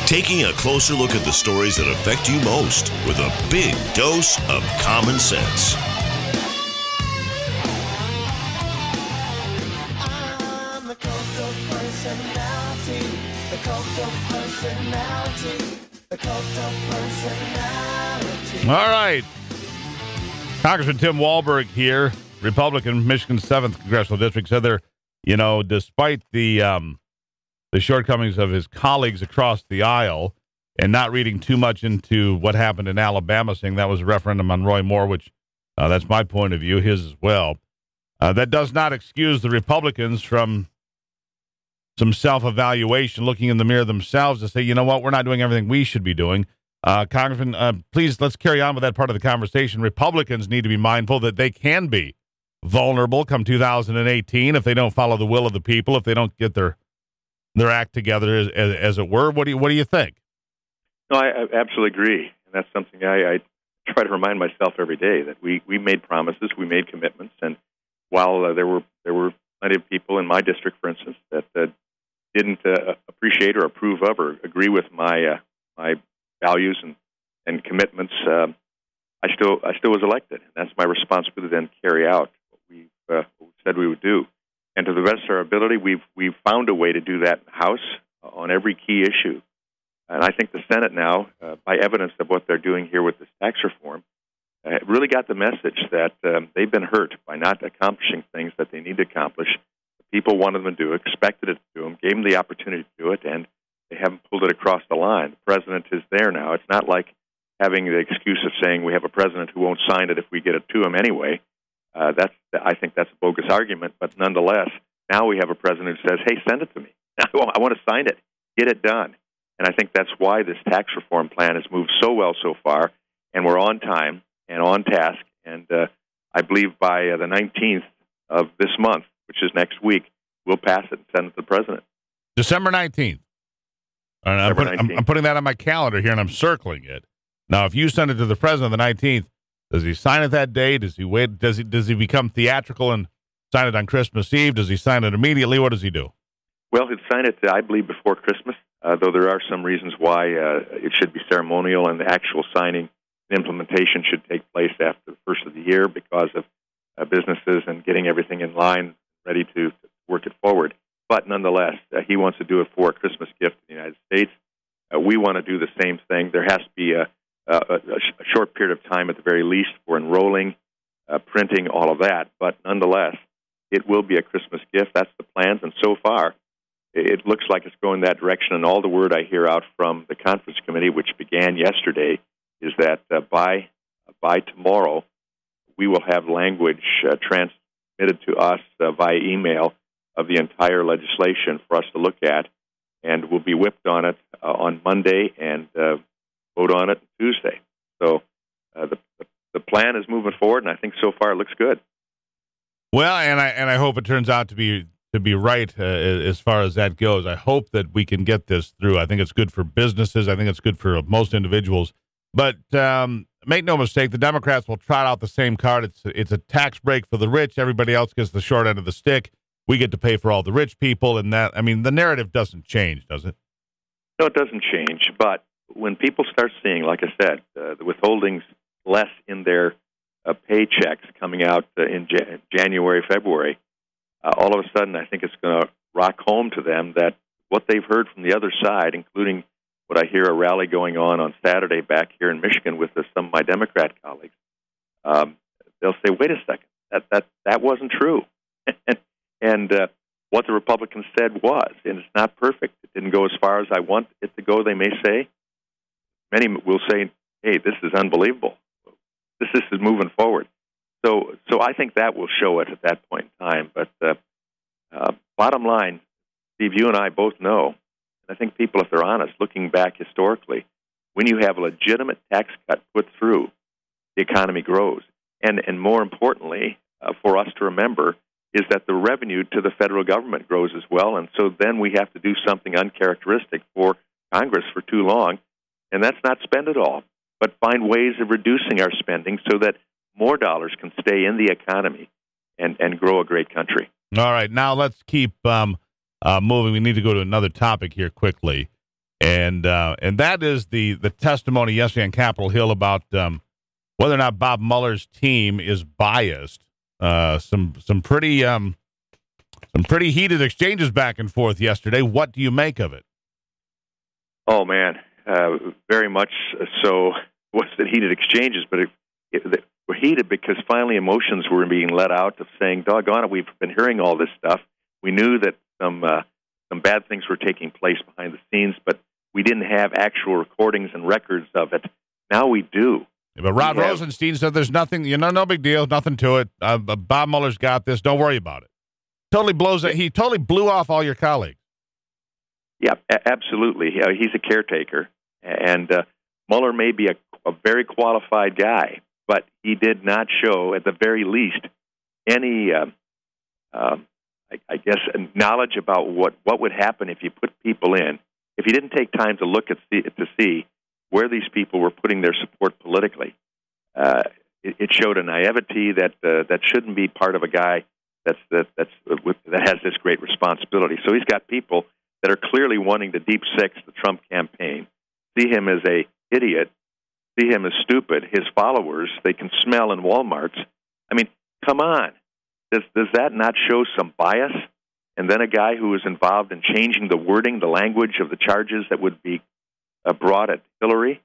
Taking a closer look at the stories that affect you most with a big dose of common sense. I'm the cult of personality. The cult of personality. The cult of personality. All right. Congressman Tim Walberg here, Republican, Michigan's 7th Congressional District, said there, despite the shortcomings of his colleagues across the aisle and not reading too much into what happened in Alabama, saying that was a referendum on Roy Moore, which that's my point of view, his as well. That does not excuse the Republicans from some self-evaluation, looking in the mirror themselves to say, you know what, we're not doing everything we should be doing. Congressman, please, let's carry on with that part of the conversation. Republicans need to be mindful that they can be vulnerable come 2018 if they don't follow the will of the people, if they don't get their act together, as it were. What do you think? No, I absolutely agree. And that's something I try to remind myself every day, that we made promises, we made commitments, and while there were plenty of people in my district, for instance, that didn't appreciate or approve of or agree with my values and commitments, I still was elected, and that's my responsibility then to carry out what we said we would do. And to the best of our ability, we've found a way to do that in the House on every key issue. And I think the Senate now, by evidence of what they're doing here with this tax reform, really got the message that they've been hurt by not accomplishing things that they need to accomplish. People wanted them to do, expected it to do them, gave them the opportunity to do it, and they haven't pulled it across the line. The president is there now. It's not like having the excuse of saying we have a president who won't sign it if we get it to him anyway. I think that's a bogus argument, but nonetheless, now we have a president who says, hey, send it to me. I want to sign it. Get it done. And I think that's why this tax reform plan has moved so well so far, and we're on time and on task. And I believe by the 19th of this month, which is next week, we'll pass it and send it to the president. December 19th. I'm putting that on my calendar here, and I'm circling it. Now, if you send it to the president on the 19th, does he sign it that day? Does he wait? Does he become theatrical and sign it on Christmas Eve? Does he sign it immediately? What does he do? Well, he'll sign it, I believe, before Christmas, though there are some reasons why it should be ceremonial and the actual signing and implementation should take place after the first of the year because of businesses and getting everything in line, ready to work it forward. But nonetheless, he wants to do it for a Christmas gift to the United States. We want to do the same thing. There has to be a short period of time at the very least for enrolling, printing, all of that. But nonetheless, it will be a Christmas gift. That's the plans. And so far, it looks like it's going that direction. And all the word I hear out from the conference committee, which began yesterday, is that by tomorrow, we will have language transmitted to us via email of the entire legislation for us to look at. And we'll be whipped on it on Monday and vote on it Tuesday. So the plan is moving forward, and I think so far it looks good. Well, and I hope it turns out to be right as far as that goes. I hope that we can get this through. I think it's good for businesses. I think it's good for most individuals. But make no mistake, the Democrats will trot out the same card. It's a tax break for the rich. Everybody else gets the short end of the stick. We get to pay for all the rich people, and that, I mean, the narrative doesn't change, does it? No, it doesn't change. But when people start seeing, like I said, the withholdings less in their paychecks coming out in January, February, all of a sudden I think it's going to rock home to them that what they've heard from the other side, including what I hear a rally going on Saturday back here in Michigan with some of my Democrat colleagues, they'll say, wait a second, that wasn't true. And what the Republicans said was, and it's not perfect. It didn't go as far as I want it to go, they may say. Many will say, hey, this is unbelievable. This is moving forward. So I think that will show it at that point in time. But bottom line, Steve, you and I both know, and I think people, if they're honest, looking back historically, when you have a legitimate tax cut put through, the economy grows. And more importantly, for us to remember, is that the revenue to the federal government grows as well. And so then we have to do something uncharacteristic for Congress for too long, and that's not spend it all, but find ways of reducing our spending so that more dollars can stay in the economy and grow a great country. All right, now let's keep moving. We need to go to another topic here quickly. And that is the testimony yesterday on Capitol Hill about whether or not Bob Mueller's team is biased. Some pretty heated exchanges back and forth yesterday. What do you make of it? Oh man, very much so. Was the heated exchanges, but they were heated because finally emotions were being let out of saying, "Doggone it, we've been hearing all this stuff. We knew that some bad things were taking place behind the scenes, but we didn't have actual recordings and records of it. Now we do." Yeah, but Rod Rosenstein said there's nothing, no big deal, nothing to it. Bob Mueller's got this. Don't worry about it. He totally blew off all your colleagues. Yeah, absolutely. He's a caretaker, and Mueller may be a very qualified guy, but he did not show, at the very least, any, I guess, knowledge about what would happen if you put people in. If he didn't take time to look to see where these people were putting their support politically, it showed a naivety that shouldn't be part of a guy that has this great responsibility. So he's got people that are clearly wanting to deep six the Trump campaign, see him as a idiot, see him as stupid. His followers, they can smell in Walmarts. I mean, come on. Does that not show some bias? And then a guy who is involved in changing the wording, the language of the charges that would be brought at Hillary,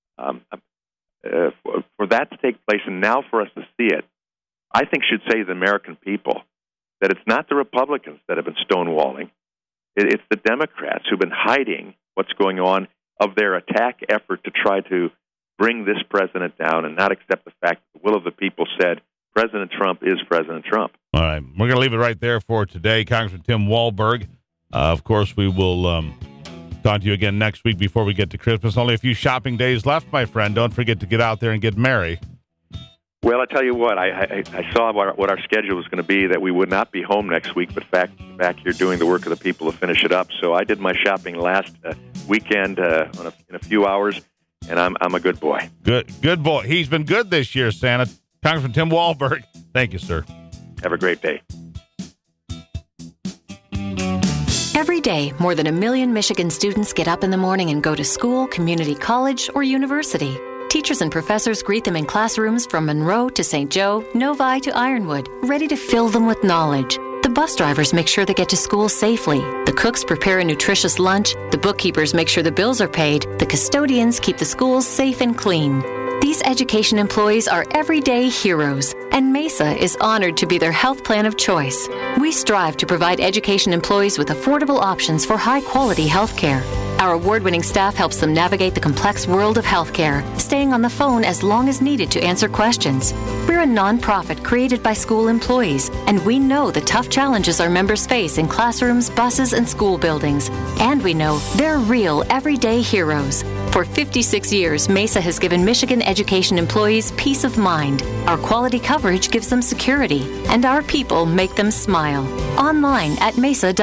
for that to take place, and now for us to see it, I think should say to the American people that it's not the Republicans that have been stonewalling. It's the Democrats who've been hiding what's going on of their attack effort to try to bring this president down and not accept the fact that the will of the people said President Trump is President Trump. All right. We're going to leave it right there for today. Congressman Tim Walberg. Of course, we will talk to you again next week before we get to Christmas. Only a few shopping days left, my friend. Don't forget to get out there and get merry. Well, I tell you what, I saw what our schedule was going to be, that we would not be home next week, but back here doing the work of the people to finish it up. So I did my shopping last weekend in a few hours, and I'm a good boy. Good boy. He's been good this year, Santa. Congressman Tim Walberg, thank you, sir. Have a great day. Every day, more than 1 million Michigan students get up in the morning and go to school, community college, or university. Teachers and professors greet them in classrooms from Monroe to St. Joe, Novi to Ironwood, ready to fill them with knowledge. The bus drivers make sure they get to school safely. The cooks prepare a nutritious lunch. The bookkeepers make sure the bills are paid. The custodians keep the schools safe and clean. These education employees are everyday heroes, and Mesa is honored to be their health plan of choice. We strive to provide education employees with affordable options for high-quality health care. Our award-winning staff helps them navigate the complex world of healthcare, staying on the phone as long as needed to answer questions. We're a nonprofit created by school employees, and we know the tough challenges our members face in classrooms, buses, and school buildings. And we know they're real, everyday heroes. For 56 years, Mesa has given Michigan education employees peace of mind. Our quality coverage gives them security, and our people make them smile. Online at Mesa.com.